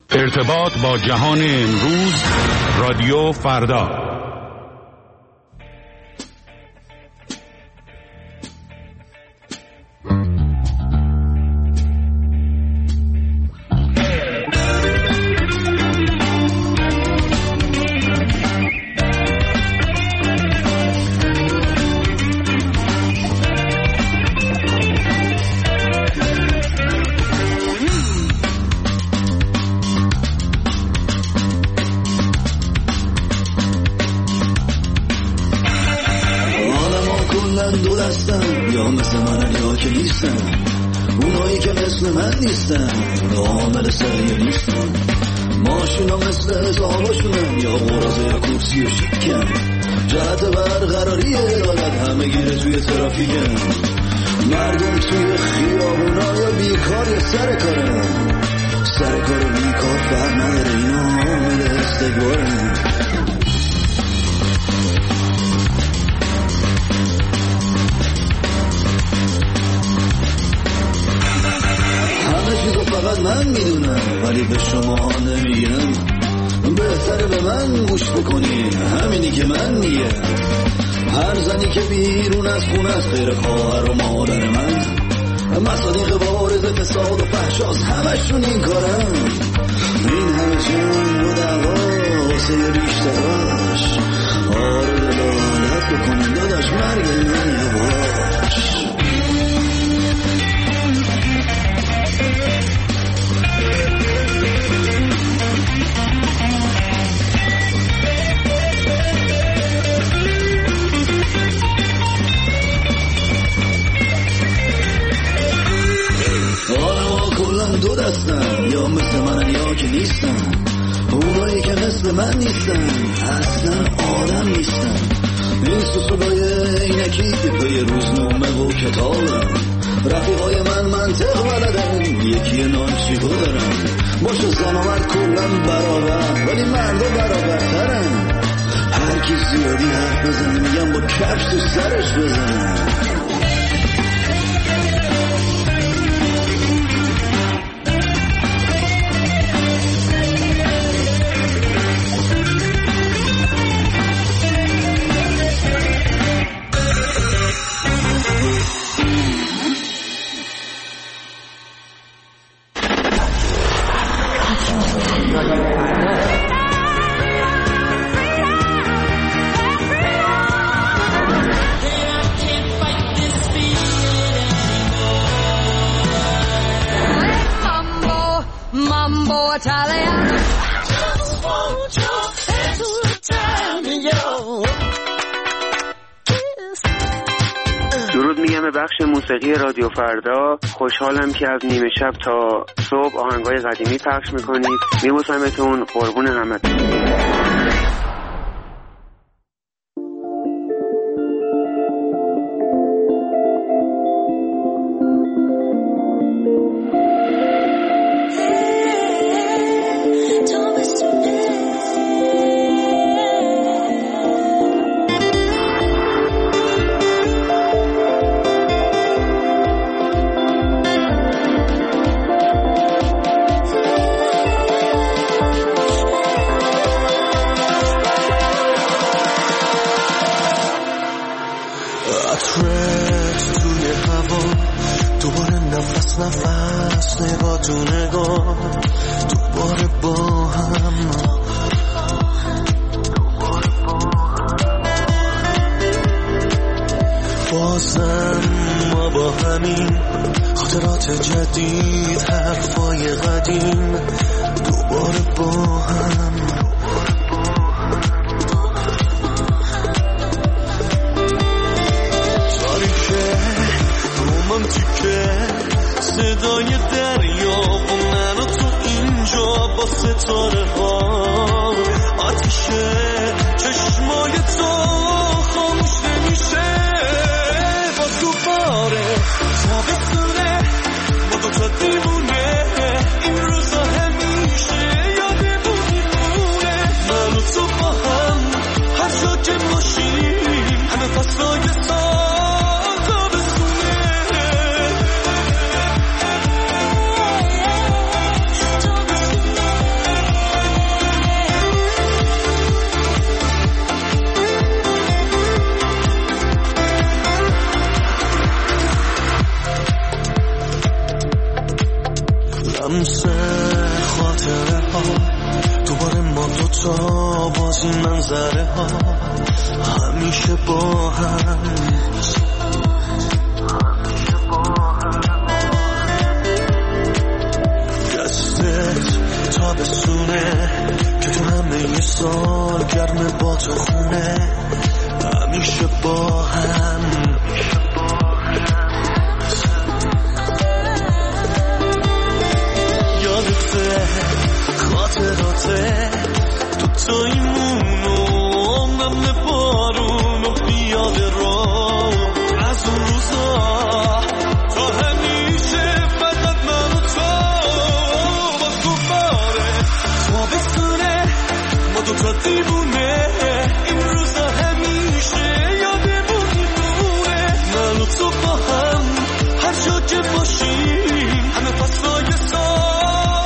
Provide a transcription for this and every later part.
ارتباط با جهان امروز، رادیو فردا. اونایی که مثل من نیستن عامل سریع نیستن، ماشینا مثل هزاراشونن یا قرازه یا کرسی و شکن، جهت برقراری عدالت همه گیره توی ترافیکن، مردم توی خیابونا یا بیکار یا سر کارن، سر کار و بیکار فرق نداره، اینا عامل استقبارن. فقط من میدونم ولی به شما نمیگم، بهتره به من گوش بکنین، همینی که من میگم. هر زنی که بیرون از خونه از غیر خواهر و مادر من، مصادیق بارز فساد و فحشاست، همشون این کارن. این همه جنگ و دعوا واسه بیشتراش، آره دلالت بکنین داداش، مرگ من یواش. دو دستن، یا مثل منن یا که نیستن، اونایی که مثل من نیستن اصلا آدم نیستن. این سوسولای اینکی پی روزنامه و کتابن، رفیقای من منطق بلدن، یکی نانچیکو دارن، باشه زن و مرد کلن برابر ولی مردا برابرترن. هر کی زیادی حرف بزنه میگم با کفش تو سرش بزنن. درود میگم به بخش موسیقی رادیو فردا. خوشحالم که از نیمه شب تا صبح آهنگای قدیمی پخش میکنید. میبوسمتون، قربون همتون. لمس خاطره ها دوباره ما دوتا بازی منظره ها همیشه با هم دستت تابستونه که تو همه سال گرم با تو خونه همیشه با هم یادته خاطراته تو تایمونو عمرم بارونو بیاد رو از اون روزا تا همیشه فقط من و تو با تو باره تابستونه ما دوتا دیوونه این روزا همیشه یادمون میمونه من و تو با هم هر جا که باشیم همه فصلای سال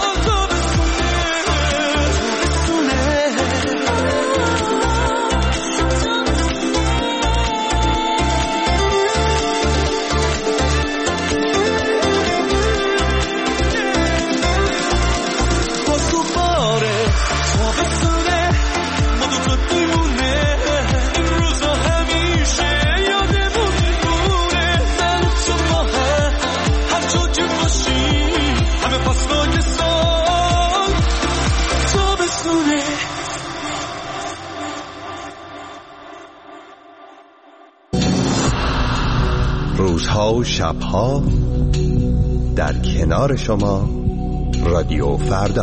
روزها و شبها در کنار شما رادیو فردا.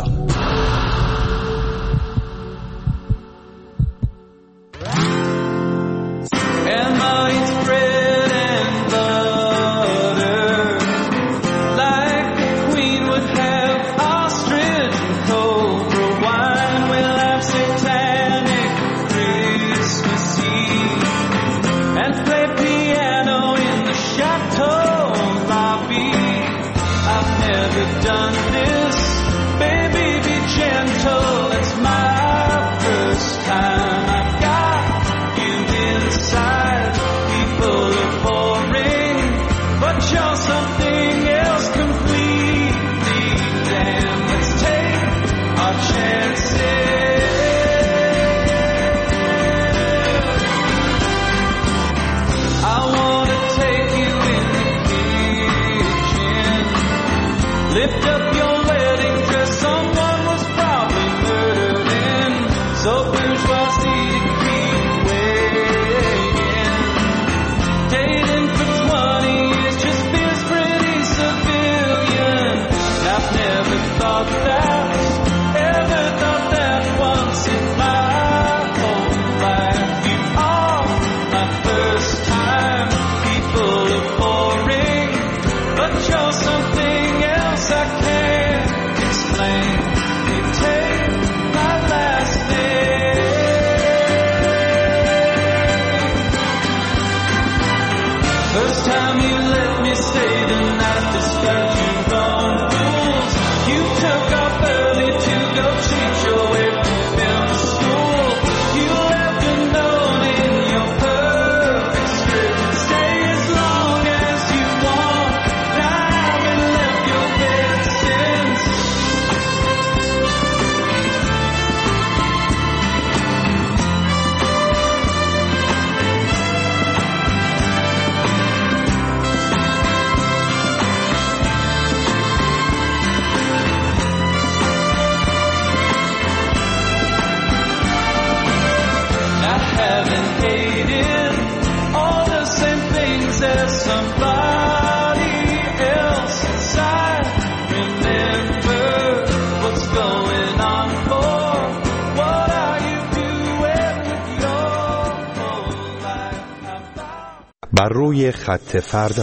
بر روی خط فردا.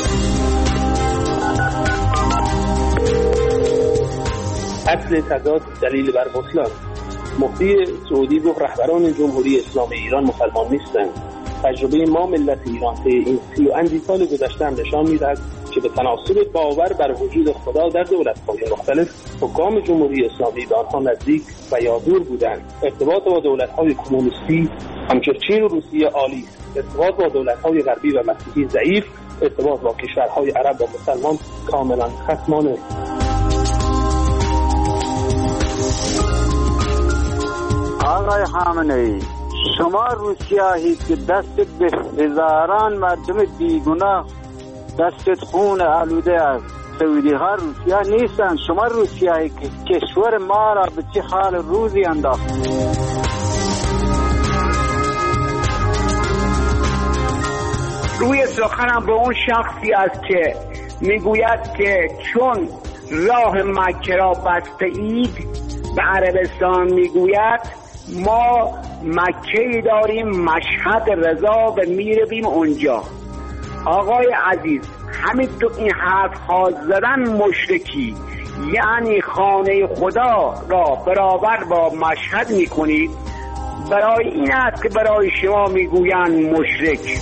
اصل تضاد دلیل بر بطلان. مفتی سعودی گفت رهبران جمهوری اسلامی ایران مسلمان نیستند. تجربه ما ملت ایران طی این 30 و اندی سال گذشته نشان می‌دهد که به تناسب باور بر وجود خدا در دولت‌های مختلف حکام جمهوری اسلامی به آنها نزدیک و یا دور بودند. ارتباط با دولت‌های کمونیستی همچون چین و روسیه عالی است. ارتباط با دولت‌های غربی و مسیحی ضعیف. ارتباط با کشورهای عرب و مسلمان کاملا خصمانه. آقای خامنه‌ای، شما روسیایی که دستت به هزاران مردم بیگناه دستت خون آلوده است. سعودی ها روسیا نیستن. شما روسیایی که کشور ما را به چه حال روزی انداخت. روی سخنم به اون شخصی است که میگوید که چون راه مکه را بسته اید، به عربستان میگوید ما مکه‌ای داریم مشهد رضا و میرویم اونجا. آقای عزیز، همین تو این حرف ها زدن مشرکی، یعنی خانه خدا را برابر با مشهد میکنید. برای این است که برای شما میگویند مشرک.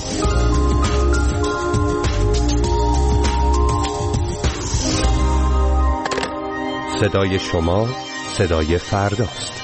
صدای شما صدای فرداست.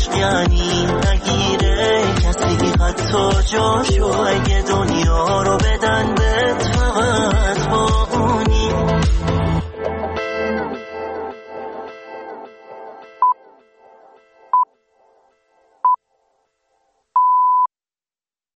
جاشو اگه دنیا رو